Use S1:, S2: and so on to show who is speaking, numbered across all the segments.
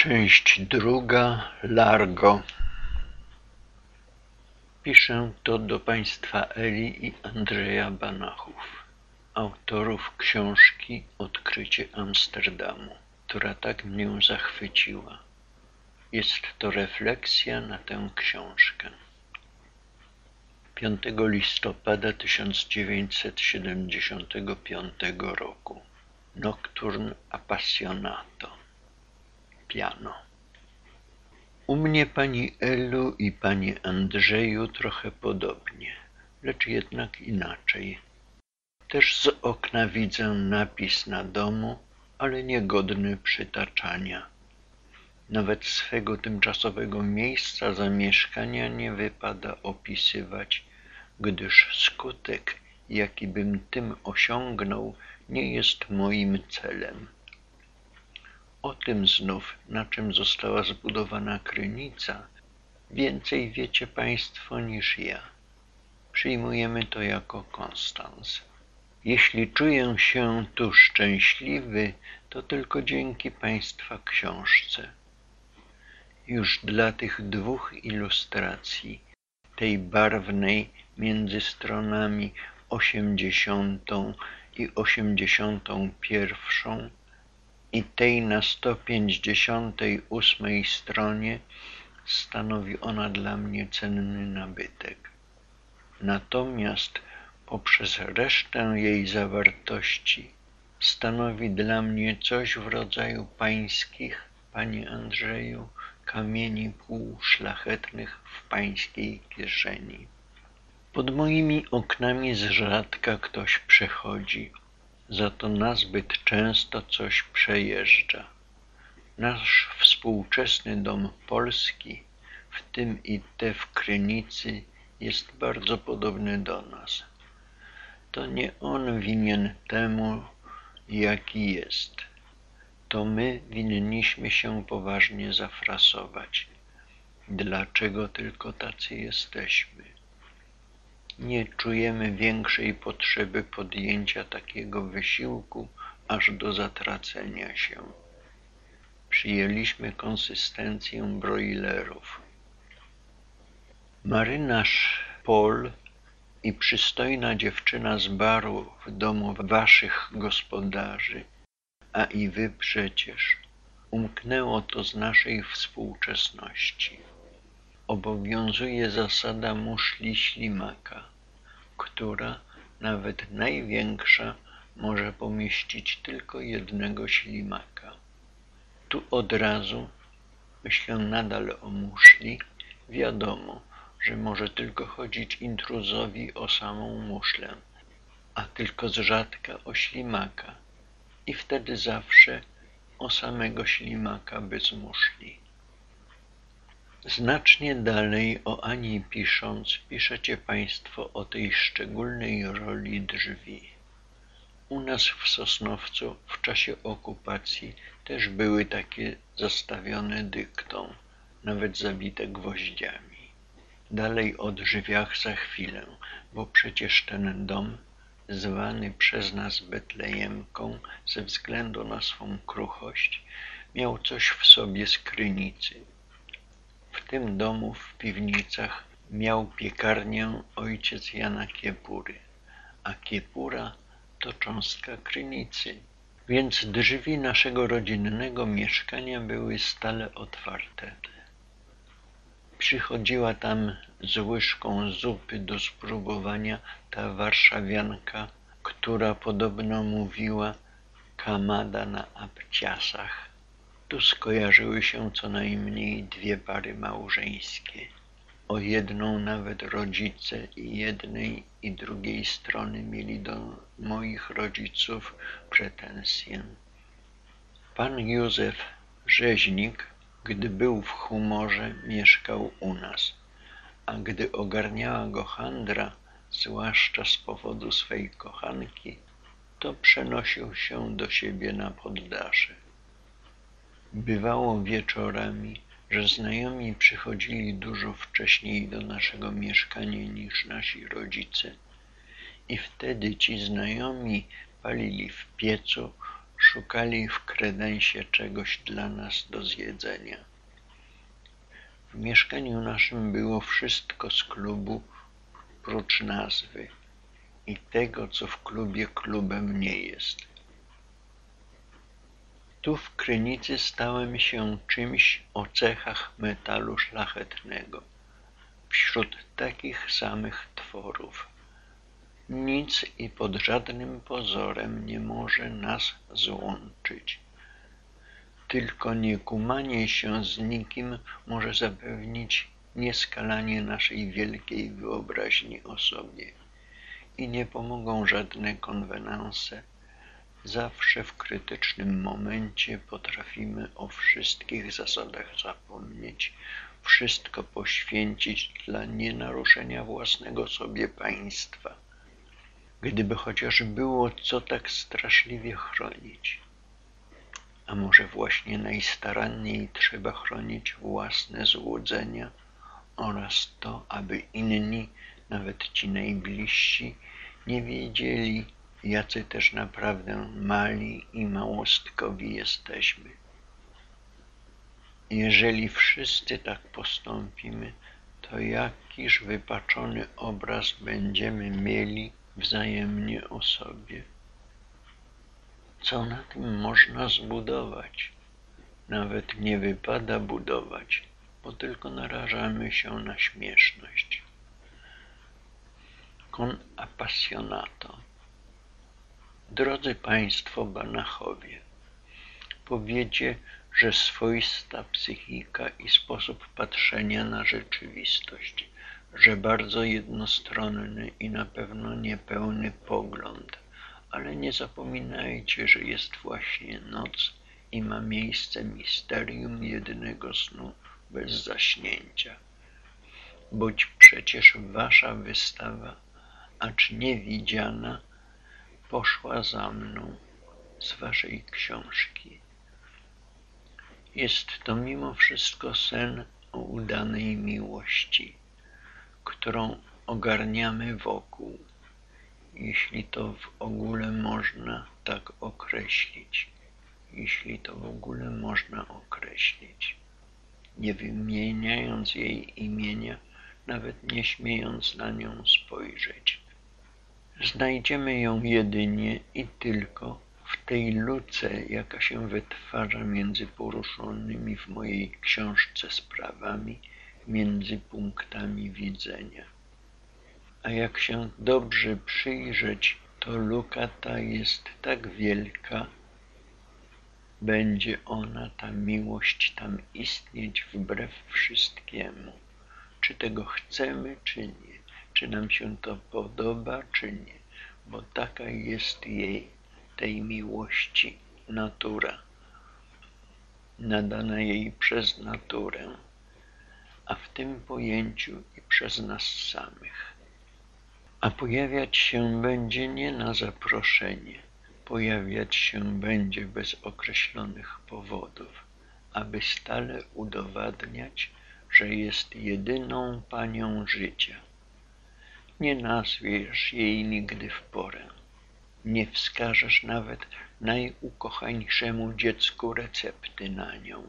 S1: Część druga. Largo. Piszę to do państwa Eli i Andrzeja Banachów, autorów książki Odkrycie Amsterdamu, która tak mnie zachwyciła. Jest to refleksja na tę książkę. 5 listopada 1975 roku. Nocturne Appassionato. Piano. U mnie, pani Elu i panie Andrzeju, trochę podobnie, lecz jednak inaczej. Też z okna widzę napis na domu, ale niegodny przytaczania. Nawet swego tymczasowego miejsca zamieszkania nie wypada opisywać, gdyż skutek, jaki bym tym osiągnął, nie jest moim celem. O tym znów, na czym została zbudowana krynica, więcej wiecie państwo niż ja. Przyjmujemy to jako konstans. Jeśli czuję się tu szczęśliwy, to tylko dzięki państwa książce. Już dla tych dwóch ilustracji, tej barwnej między stronami 80 i 81 i tej na 158 stronie, stanowi ona dla mnie cenny nabytek. Natomiast poprzez resztę jej zawartości stanowi dla mnie coś w rodzaju pańskich, panie Andrzeju, kamieni półszlachetnych w pańskiej kieszeni. Pod moimi oknami zrzadka ktoś przechodzi, za to nazbyt często coś przejeżdża. Nasz współczesny dom polski, w tym i te w Krynicy, jest bardzo podobny do nas. To nie on winien temu, jaki jest. To my winniśmy się poważnie zafrasować. Dlaczego tylko tacy jesteśmy? Nie czujemy większej potrzeby podjęcia takiego wysiłku, aż do zatracenia się. Przyjęliśmy konsystencję broilerów. Marynarz Paul i przystojna dziewczyna z baru w domu waszych gospodarzy, a i wy przecież, umknęło to z naszej współczesności. Obowiązuje zasada muszli ślimaka, która, nawet największa, może pomieścić tylko jednego ślimaka. Tu od razu, myślę nadal o muszli, wiadomo, że może tylko chodzić intruzowi o samą muszlę, a tylko zrzadka o ślimaka i wtedy zawsze o samego ślimaka bez muszli. Znacznie dalej o Ani pisząc, piszecie państwo o tej szczególnej roli drzwi. U nas w Sosnowcu w czasie okupacji też były takie zastawione dyktą, nawet zabite gwoździami. Dalej o drzwiach za chwilę, bo przecież ten dom, zwany przez nas Betlejemką ze względu na swą kruchość, miał coś w sobie z Krynicy. W tym domu w piwnicach miał piekarnię ojciec Jana Kiepury, a Kiepura to cząstka Krynicy, więc drzwi naszego rodzinnego mieszkania były stale otwarte. Przychodziła tam z łyżką zupy do spróbowania ta warszawianka, która podobno mówiła kamada na apciasach. Tu skojarzyły się co najmniej dwie pary małżeńskie. O jedną nawet rodzice i jednej i drugiej strony mieli do moich rodziców pretensje. Pan Józef Rzeźnik, gdy był w humorze, mieszkał u nas, a gdy ogarniała go handra, zwłaszcza z powodu swej kochanki, to przenosił się do siebie na poddasze. Bywało wieczorami, że znajomi przychodzili dużo wcześniej do naszego mieszkania niż nasi rodzice i wtedy ci znajomi palili w piecu, szukali w kredensie czegoś dla nas do zjedzenia. W mieszkaniu naszym było wszystko z klubu, prócz nazwy i tego, co w klubie klubem nie jest. Tu w Krynicy stałem się czymś o cechach metalu szlachetnego, wśród takich samych tworów. Nic i pod żadnym pozorem nie może nas złączyć. Tylko niekumanie się z nikim może zapewnić nieskalanie naszej wielkiej wyobraźni o sobie. I nie pomogą żadne konwenanse. Zawsze w krytycznym momencie potrafimy o wszystkich zasadach zapomnieć, wszystko poświęcić dla nienaruszenia własnego sobie państwa. Gdyby chociaż było co tak straszliwie chronić. A może właśnie najstaranniej trzeba chronić własne złudzenia oraz to, aby inni, nawet ci najbliżsi, nie wiedzieli, jacy też naprawdę mali i małostkowi jesteśmy. Jeżeli wszyscy tak postąpimy, to jakiż wypaczony obraz będziemy mieli wzajemnie o sobie. Co na tym można zbudować? Nawet nie wypada budować, bo tylko narażamy się na śmieszność. Con appassionato. Drodzy Państwo Banachowie, powiecie, że swoista psychika i sposób patrzenia na rzeczywistość, że bardzo jednostronny i na pewno niepełny pogląd, ale nie zapominajcie, że jest właśnie noc i ma miejsce misterium jedynego snu bez zaśnięcia. Boć przecież wasza wystawa, acz niewidziana, poszła za mną z waszej książki. Jest to mimo wszystko sen o udanej miłości, którą ogarniamy wokół, jeśli to w ogóle można tak określić, nie wymieniając jej imienia, nawet nie śmiejąc na nią spojrzeć. Znajdziemy ją jedynie i tylko w tej luce, jaka się wytwarza między poruszonymi w mojej książce sprawami, między punktami widzenia. A jak się dobrze przyjrzeć, to luka ta jest tak wielka, będzie ona, ta miłość, tam istnieć wbrew wszystkiemu. Czy tego chcemy, czy nie, czy nam się to podoba, czy nie, bo taka jest tej miłości, natura, nadana jej przez naturę, a w tym pojęciu i przez nas samych. A pojawiać się będzie nie na zaproszenie, pojawiać się będzie bez określonych powodów, aby stale udowadniać, że jest jedyną panią życia. Nie nazwiesz jej nigdy w porę, nie wskażesz nawet najukochańszemu dziecku recepty na nią.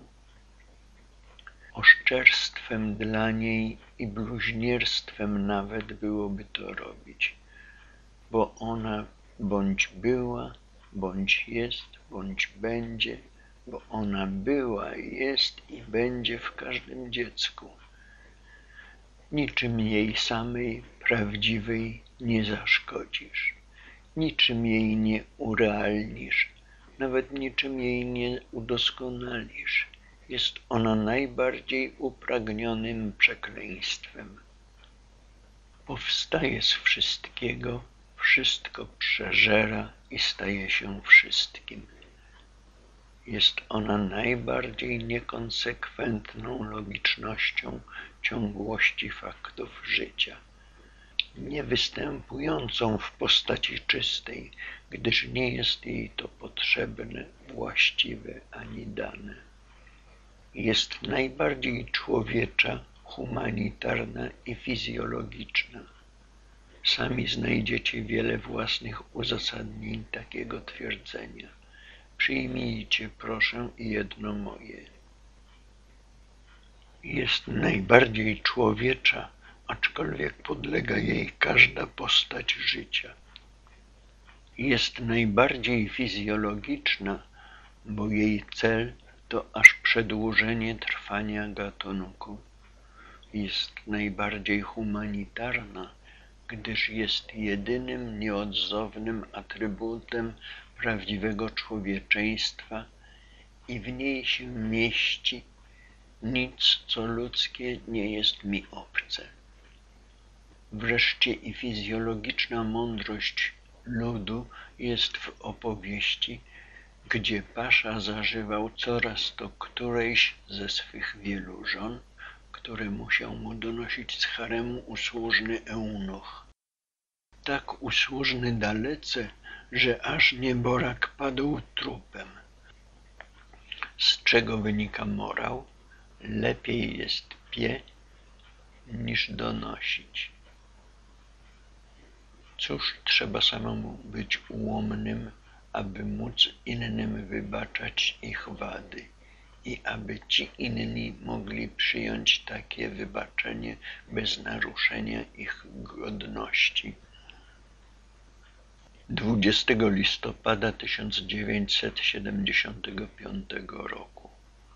S1: Oszczerstwem dla niej i bluźnierstwem nawet byłoby to robić, bo ona bądź była, bądź jest, bądź będzie, bo ona była, jest i będzie w każdym dziecku. Niczym jej samej prawdziwej nie zaszkodzisz, niczym jej nie urealnisz, nawet niczym jej nie udoskonalisz. Jest ona najbardziej upragnionym przekleństwem. Powstaje z wszystkiego, wszystko przeżera i staje się wszystkim. Jest ona najbardziej niekonsekwentną logicznością ciągłości faktów życia, niewystępującą w postaci czystej, gdyż nie jest jej to potrzebne, właściwe ani dane. Jest najbardziej człowiecza, humanitarna i fizjologiczna. Sami znajdziecie wiele własnych uzasadnień takiego twierdzenia. Przyjmijcie, proszę, jedno moje. Jest najbardziej człowiecza, aczkolwiek podlega jej każda postać życia. Jest najbardziej fizjologiczna, bo jej cel to aż przedłużenie trwania gatunku. Jest najbardziej humanitarna, gdyż jest jedynym nieodzownym atrybutem prawdziwego człowieczeństwa i w niej się mieści nic, co ludzkie nie jest mi obce. Wreszcie i fizjologiczna mądrość ludu jest w opowieści, gdzie pasza zażywał coraz to którejś ze swych wielu żon, które musiał mu donosić z haremu usłużny eunuch. Tak usłużny dalece, że aż nieborak padł trupem. Z czego wynika morał? Lepiej jest pieć, niż donosić. Cóż, trzeba samemu być ułomnym, aby móc innym wybaczać ich wady i aby ci inni mogli przyjąć takie wybaczenie bez naruszenia ich godności. 20 listopada 1975 roku.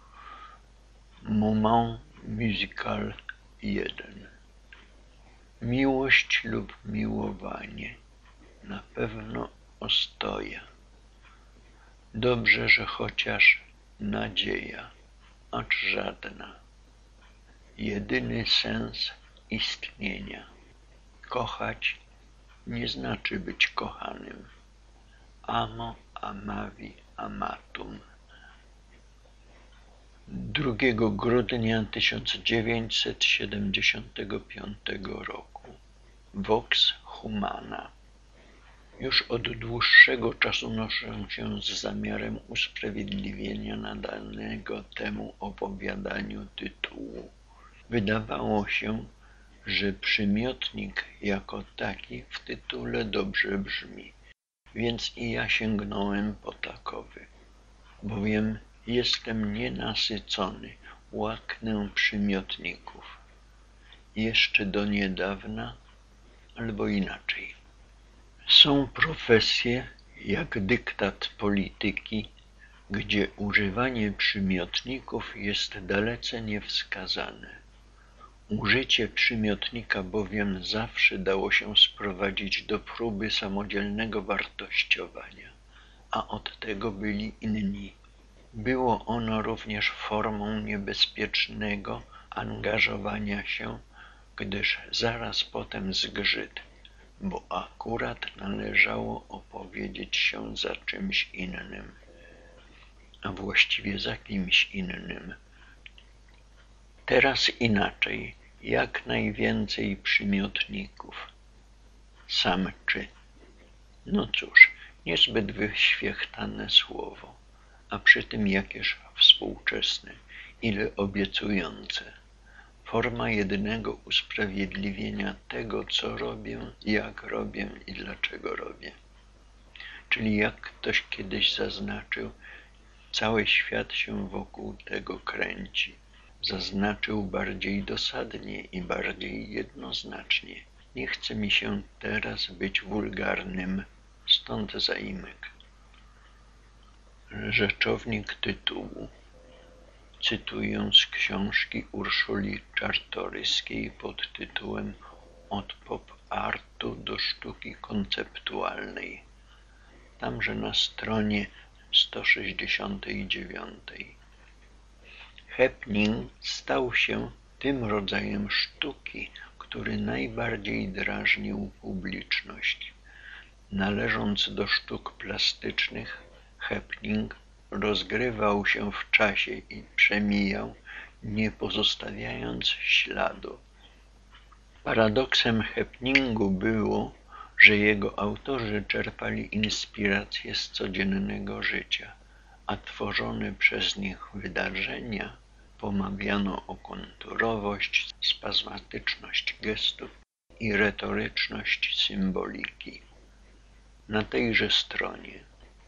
S1: Moment musical 1. Miłość lub miłowanie, na pewno ostoja. Dobrze, że chociaż nadzieja, acz żadna. Jedyny sens istnienia. Kochać nie znaczy być kochanym. Amo, amavi, amatum. 2 grudnia 1975 roku. Vox Humana. Już od dłuższego czasu noszę się z zamiarem usprawiedliwienia nadanego temu opowiadaniu tytułu. Wydawało się, że przymiotnik jako taki w tytule dobrze brzmi, więc i ja sięgnąłem po takowy, bowiem jestem nienasycony, łaknę przymiotników. Jeszcze do niedawna, albo inaczej. Są profesje, jak dyktat polityki, gdzie używanie przymiotników jest dalece niewskazane. Użycie przymiotnika bowiem zawsze dało się sprowadzić do próby samodzielnego wartościowania, a od tego byli inni. Było ono również formą niebezpiecznego angażowania się, gdyż zaraz potem zgrzyt, bo akurat należało opowiedzieć się za czymś innym, a właściwie za kimś innym. Teraz inaczej, jak najwięcej przymiotników. Samczy. No cóż, niezbyt wyświechtane słowo, a przy tym jakież współczesne, ile obiecujące. Forma jedynego usprawiedliwienia tego, co robię, jak robię i dlaczego robię. Czyli jak ktoś kiedyś zaznaczył, cały świat się wokół tego kręci. Zaznaczył bardziej dosadnie i bardziej jednoznacznie. Nie chce mi się teraz być wulgarnym, stąd zaimek. Rzeczownik tytułu. Cytuję z książki Urszuli Czartoryskiej pod tytułem Od pop-artu do sztuki konceptualnej. Tamże na stronie 169. Happening stał się tym rodzajem sztuki, który najbardziej drażnił publiczność. Należąc do sztuk plastycznych, happening rozgrywał się w czasie i przemijał, nie pozostawiając śladu. Paradoksem happeningu było, że jego autorzy czerpali inspiracje z codziennego życia, a tworzone przez nich wydarzenia pomawiano o konturowość, spazmatyczność gestów i retoryczność symboliki. Na tejże stronie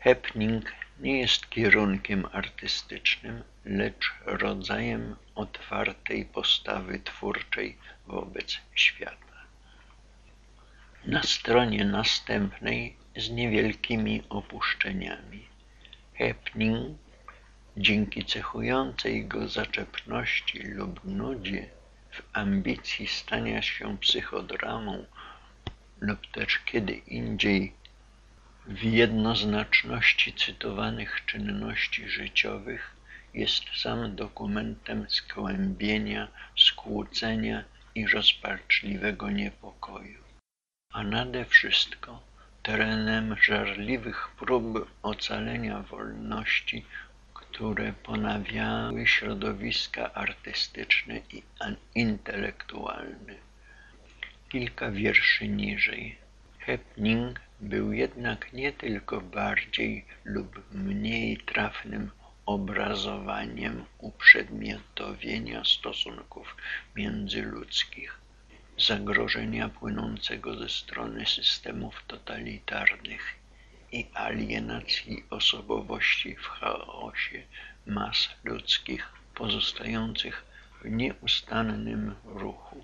S1: Happening nie jest kierunkiem artystycznym, lecz rodzajem otwartej postawy twórczej wobec świata. Na stronie następnej z niewielkimi opuszczeniami. Happening, dzięki cechującej go zaczepności lub nudzie, w ambicji stania się psychodramą lub też kiedy indziej w jednoznaczności cytowanych czynności życiowych, jest sam dokumentem skłębienia, skłócenia i rozpaczliwego niepokoju, a nade wszystko terenem żarliwych prób ocalenia wolności, które ponawiały środowiska artystyczne i intelektualne. Kilka wierszy niżej. Happening był jednak nie tylko bardziej lub mniej trafnym obrazowaniem uprzedmiotowienia stosunków międzyludzkich, zagrożenia płynącego ze strony systemów totalitarnych i alienacji osobowości w chaosie mas ludzkich pozostających w nieustannym ruchu.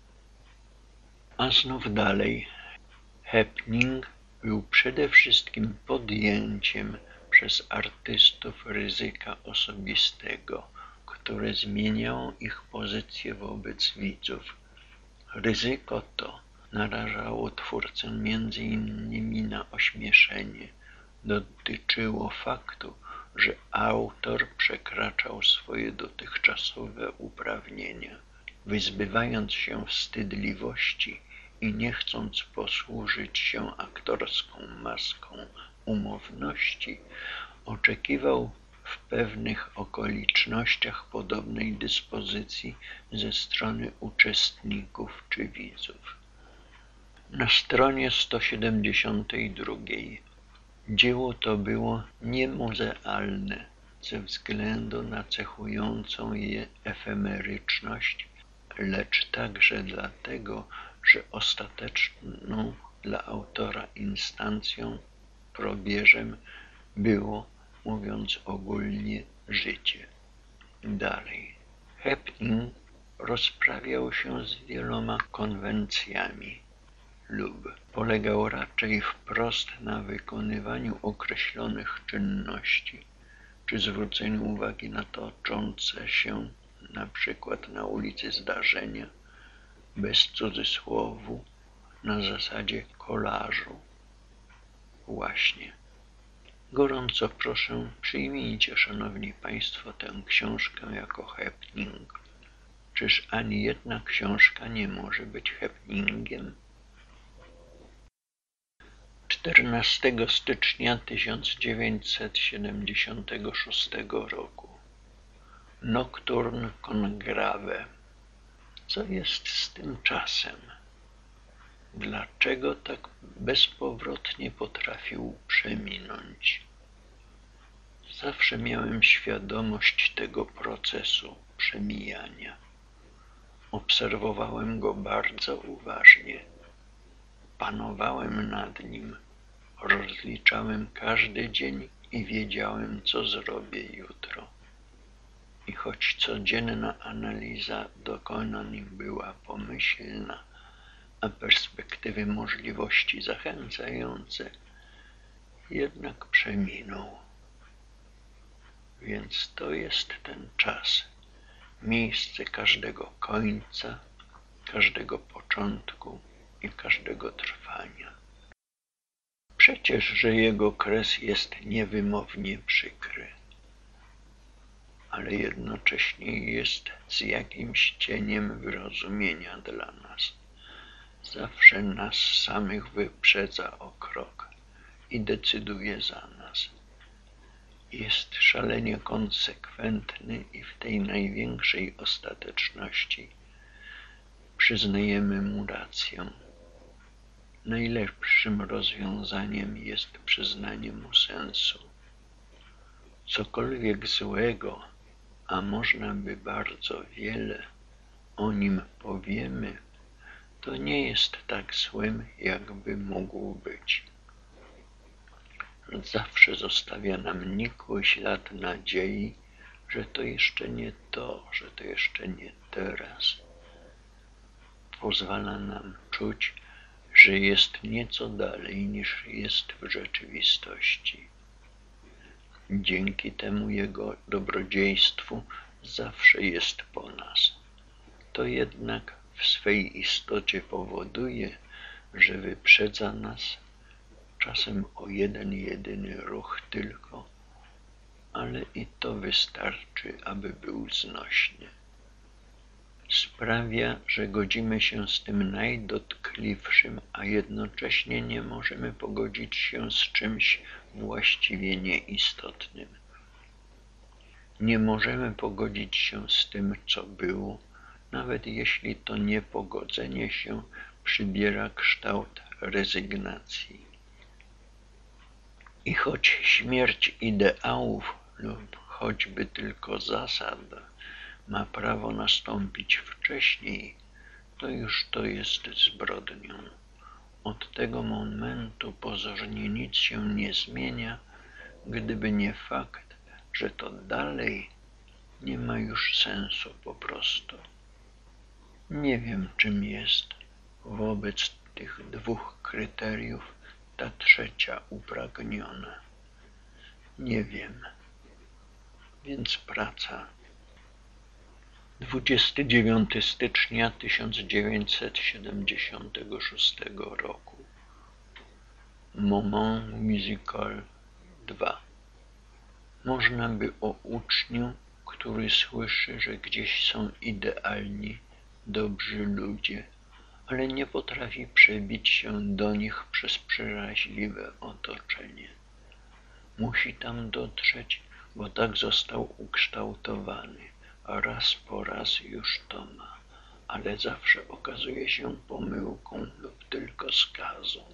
S1: A znów dalej. Happening był przede wszystkim podjęciem przez artystów ryzyka osobistego, które zmieniało ich pozycję wobec widzów. Ryzyko to narażało twórcę między innymi na ośmieszenie. Dotyczyło faktu, że autor przekraczał swoje dotychczasowe uprawnienia, wyzbywając się wstydliwości i nie chcąc posłużyć się aktorską maską umowności, oczekiwał w pewnych okolicznościach podobnej dyspozycji ze strony uczestników czy widzów. Na stronie 172 dzieło to było niemuzealne ze względu na cechującą je efemeryczność, lecz także dlatego, że ostateczną dla autora instancją, probierzem było, mówiąc ogólnie, życie. Dalej. Happening rozprawiał się z wieloma konwencjami lub polegał raczej wprost na wykonywaniu określonych czynności, czy zwróceniu uwagi na toczące się na przykład na ulicy zdarzenia, bez cudzysłowu, na zasadzie kolażu. Właśnie. Gorąco proszę, przyjmijcie, szanowni państwo, tę książkę jako happening. Czyż ani jedna książka nie może być happeningiem? 14 stycznia 1976 roku. Nocturne con grave. Co jest z tym czasem? Dlaczego tak bezpowrotnie potrafił przeminąć? Zawsze miałem świadomość tego procesu przemijania. Obserwowałem go bardzo uważnie. Panowałem nad nim, rozliczałem każdy dzień i wiedziałem, co zrobię jutro. I choć codzienna analiza dokonań była pomyślna, a perspektywy możliwości zachęcające, jednak przeminął. Więc to jest ten czas, miejsce każdego końca, każdego początku i każdego trwania. Przecież, że jego kres jest niewymownie przykry, ale jednocześnie jest z jakimś cieniem wyrozumienia dla nas. Zawsze nas samych wyprzedza o krok i decyduje za nas. Jest szalenie konsekwentny i w tej największej ostateczności przyznajemy mu rację. Najlepszym rozwiązaniem jest przyznanie mu sensu. Cokolwiek złego, a można by bardzo wiele o nim powiemy, to nie jest tak złym, jakby mógł być. zawsze zostawia nam nikły ślad nadziei, że to jeszcze nie to, że to jeszcze nie teraz. Pozwala nam czuć, że jest nieco dalej niż jest w rzeczywistości. Dzięki temu Jego dobrodziejstwu zawsze jest po nas. To jednak w swej istocie powoduje, że wyprzedza nas czasem o jeden jedyny ruch tylko, ale i to wystarczy, aby był znośny. Sprawia, że godzimy się z tym najdotkliwszym, a jednocześnie nie możemy pogodzić się z czymś właściwie nieistotnym. Nie możemy pogodzić się z tym, co było, nawet jeśli to niepogodzenie się przybiera kształt rezygnacji. I choć śmierć ideałów lub choćby tylko zasad ma prawo nastąpić wcześniej, to już to jest zbrodnią. Od tego momentu pozornie nic się nie zmienia, gdyby nie fakt, że to dalej nie ma już sensu po prostu. Nie wiem, czym jest wobec tych dwóch kryteriów ta trzecia upragniona. Nie wiem. Więc praca. 29 stycznia 1976 roku. Moment musical 2. Można by o uczniu, który słyszy, że gdzieś są idealni, dobrzy ludzie, ale nie potrafi przebić się do nich przez przeraźliwe otoczenie. Musi tam dotrzeć, bo tak został ukształtowany, a raz po raz już to ma, ale zawsze okazuje się pomyłką lub tylko skazą.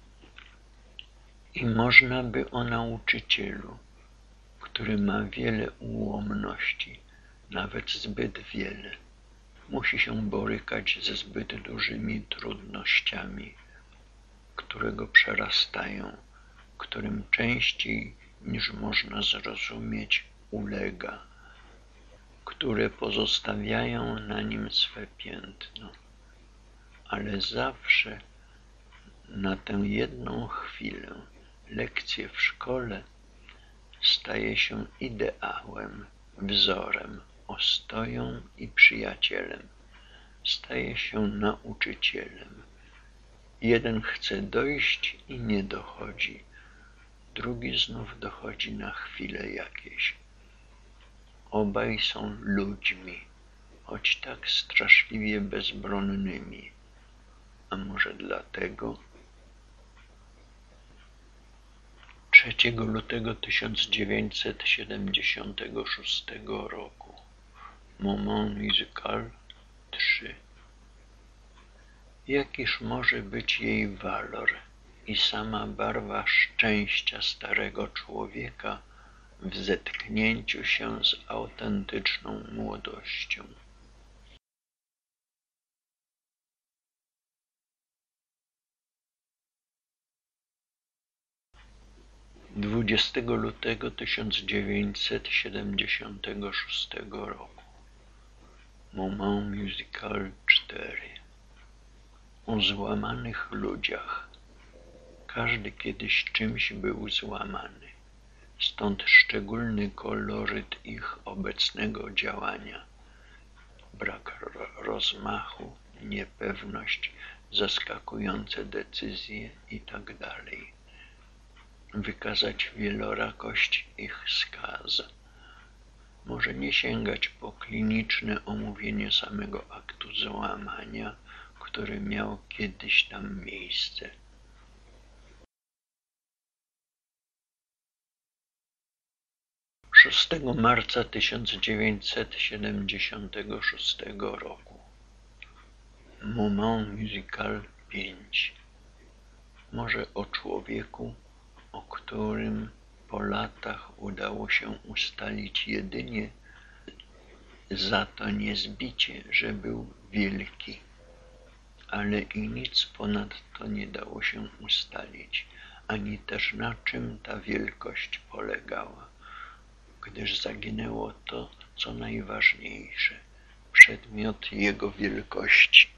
S1: I można by o nauczycielu, który ma wiele ułomności, nawet zbyt wiele. Musi się borykać ze zbyt dużymi trudnościami, które go przerastają, którym częściej niż można zrozumieć ulega, które pozostawiają na nim swe piętno. Ale zawsze na tę jedną chwilę lekcje w szkole staje się ideałem, wzorem, ostoją i przyjacielem. Staje się nauczycielem. Jeden chce dojść i nie dochodzi, drugi znów dochodzi na chwilę jakieś. Obaj są ludźmi, choć tak straszliwie bezbronnymi. A może dlatego? 3 lutego 1976 roku. Moment musical 3. Jakiż może być jej walor i sama barwa szczęścia starego człowieka w zetknięciu się z autentyczną młodością? Dwudziestego lutego 1976 roku. Moment musical 4. O złamanych ludziach. Każdy kiedyś czymś był złamany. Stąd szczególny koloryt ich obecnego działania. Brak rozmachu, niepewność, zaskakujące decyzje itd. Wykazać wielorakość ich skaz. Może nie sięgać po kliniczne omówienie samego aktu złamania, który miał kiedyś tam miejsce. Szóstego marca 1976 roku. Moment musical 5. Może o człowieku, o którym po latach udało się ustalić jedynie za to niezbicie, że był wielki, ale i nic ponadto nie dało się ustalić, ani też na czym ta wielkość polegała, gdyż zaginęło to, co najważniejsze, przedmiot jego wielkości.